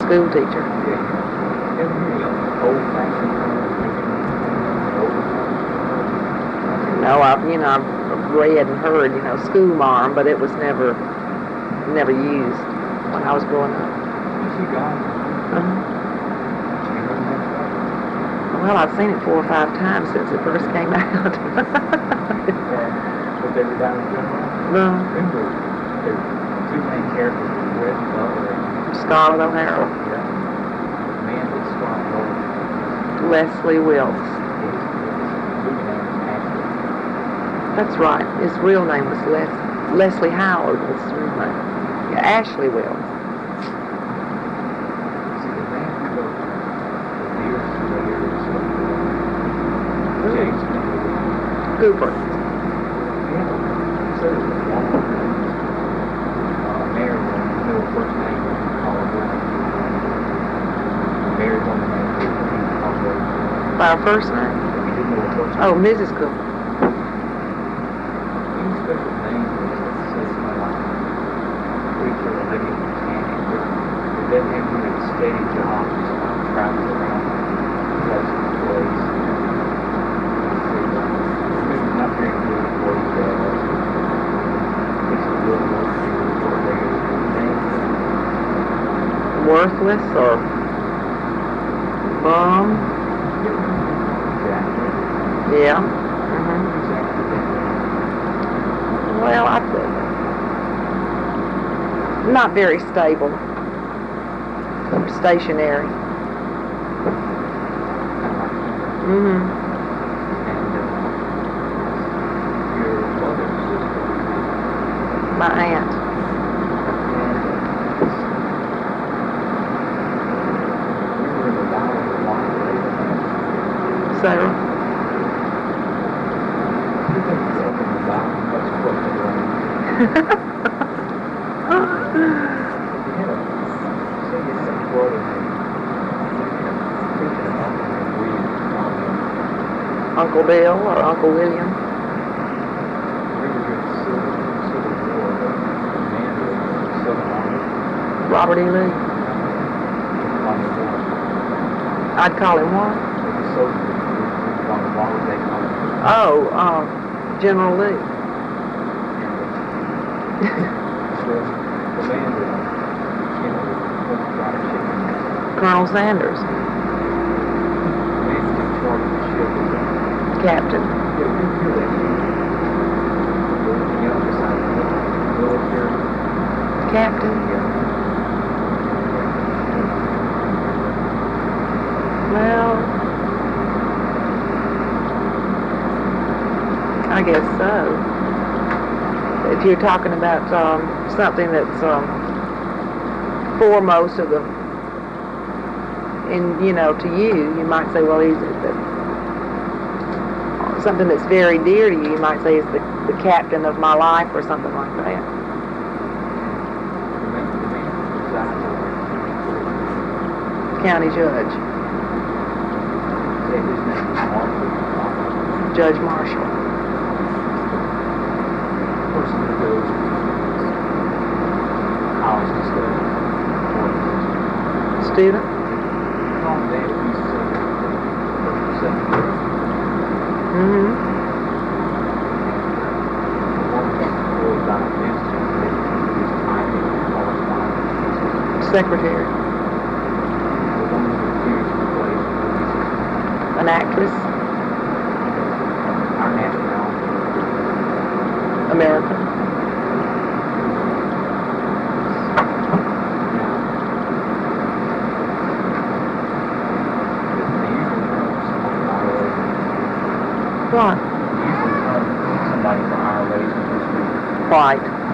school teacher. No, I've read and heard, school marm, but it was never used when I was growing up. Well, I've seen it 4 or 5 times since it first came out. No. Remember, the 2 main characters were Red Butler and Scarlett O'Hara. The man that Scarlett O'Hara. Leslie Wilkes. That's right. His real name was Leslie Howard. Was his real name. Yeah, Ashley Wilkes. See, the man who wrote the Deer Slayers of James Cooper. Mary, no first name, Mary's on the name, By her first name? Oh, Mrs. Cooper. Any special name says my life. Preacher, a living mechanic. It doesn't have to be a steady job, just travel around place to place. It's not very good for Worthless or bum? Yeah. Well, I think not very stable. Stationary. My aunt. Sarah. Uncle Bill or Uncle William? Robert E. Lee. I'd call him what? Oh, General Lee. Colonel Sanders. Captain. Captain. Well, I guess so. If you're talking about something that's foremost of the, to you might say, well, he's something that's very dear to you. You might say he's the captain of my life or something like that. County judge. Judge Marshall. Person who goes to college to study. Student. Secretary. An actress. American. What? Somebody from our race. White.